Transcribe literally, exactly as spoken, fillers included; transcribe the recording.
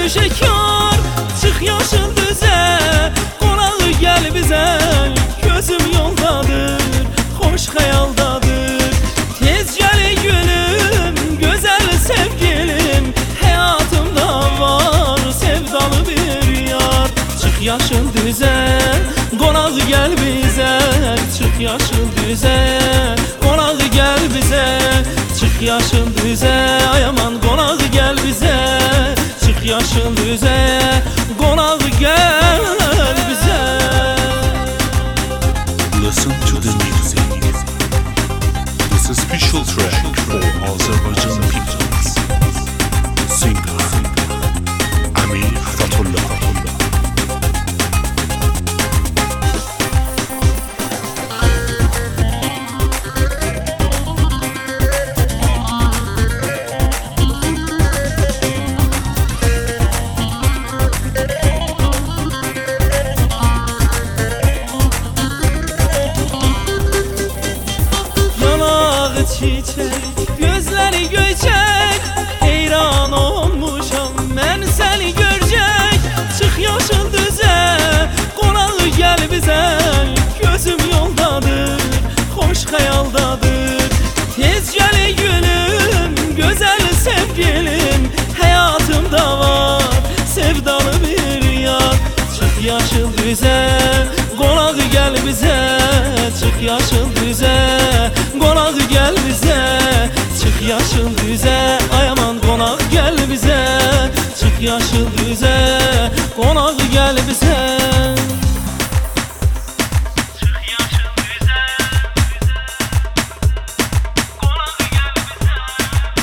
düşekar, çık yaşıl düze. Konağı gel bize, gözüm yoldadır, hoş hayaldadır. Tez gel gülüm, güzel sevgilim, hayatımda var sevdalı bir yar. Çık yaşıl düze, konağı gel bize. Çık yaşıl düze, konağı gel bize. Çık yaşıl düze, ay aman konağı gel bize. Çık yaşıl düze, konağı gel bize. Listen to the music. This is special track for Azerbaijan peoples. Singer Amir Fatullah. Çiçek, gözleri göçek, heyran olmuşam ben seni görecek. Çık yaşıl düze, konağı gel bize. Gözüm yoldadır, hoş hayaldadır. Tez gel gülüm, güzel sevgilim, hayatımda var sevdalı bir yar. Çık yaşıl düze, konağı gel bize. Çık yaşıl düze, konağı gel bize. Çık yaşıl düze, ay aman konağı gel bize. Çık yaşıl düze, konağı gel bize.